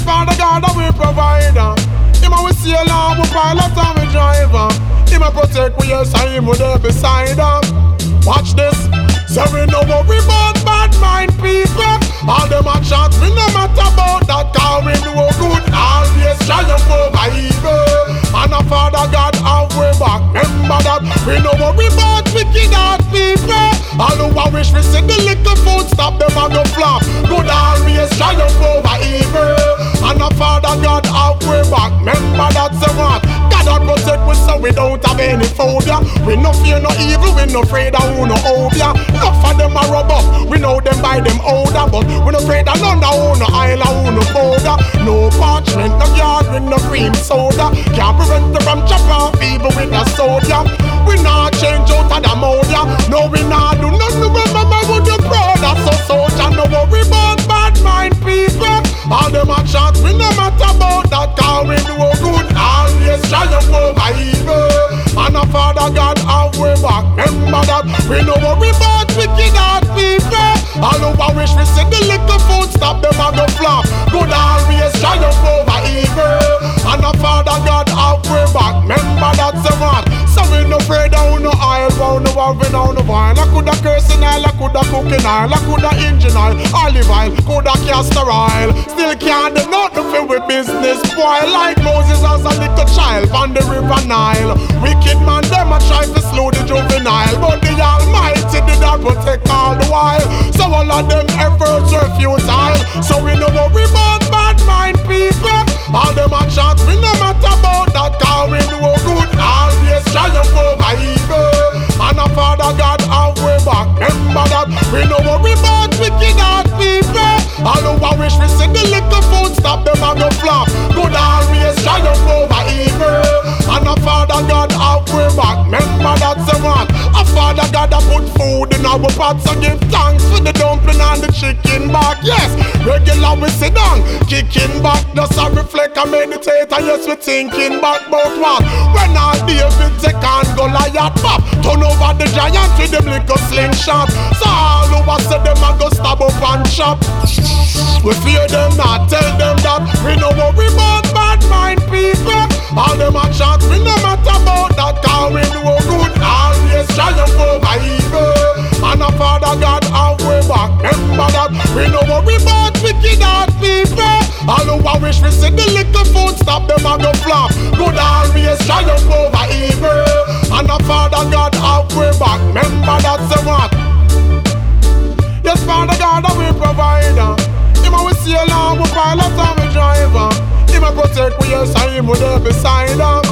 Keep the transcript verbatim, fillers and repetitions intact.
Father God, that we provider. Him a we sail on, we pilot and we driver. Him a protect we, yes, and him we there beside us. Watch this. So we no worry about bad mind people. All them a chat, we no matter about that. Cause we do good, always triumph over evil. And a Father God have we back. Remember that we no worry about wicked hard people. All who a wish we see the little food stop them and go flop. Good always triumph over evil. And a Father God have we back. Remember that so what? God a protect we so we don't have any phobia. We no fear no evil, we no afraid of who no obia. Enough of them a rub up, we know them by them older. But we no afraid of none of who no aisle or who no powder. No parchment, no yard with no cream soda. Can't prevent them from chop off people with a soda. We not change out of the modia. No, we not do nothing, remember with the brother. So soldier, no worry about bad mind people. All them a chat, we no matter about that. Cause we do good, always triumph over evil. And a Father God have we back. Remember that we no worry about wicked hard people. All who a wish we see the little food stop them and go flop. Good always triumph over evil. And a Father God have we back. Remember that so what? So we no afraid of who no oil, who no having no no wine. I coulda cursing oil, I coulda cooking oil, I coulda engine oil, olive oil, coulda castor oil. Still can't do nothing for we business boy. Like Moses as a little child on the river Nile. Wicked man them a try to slow the juvenile, but the Almighty did not protect all the while. So all of them efforts were futile. So we no worry about bad mind people. All them a chat, we no matter about that. Cause we do good, always triumph over evil. And a Father God have we back. Remember that we no worry about wicked hard people. All who a wish we see the little food stop them and go flop. Good always triumph over evil. And a Father God have we back. Remember that so what? A Father God a put food in our pots and give thanks for the dumpling and the chicken back. Yes, regular we sit down, kicking back. Just a reflect and meditate and yes we thinking back about what? When our David take and Goliath pop, turn over the giant with them little slingshot. So all over say them a go stab up and chop. We fear them not, tell them that we no worry about bad mind people. All them a chat, we no matter about that. Cause we do good, always triumph over evil. And a Father God have we back. Remember that we no worry about wicked hard people. All who a wish we see the little food stop them and go flop. Good always triumph over evil. And a Father God have we back. Remember that so what? Yes, Father God that we provider. Him a we sail on, we pilot and we driver. Him a protect we, yes, and him we there beside us.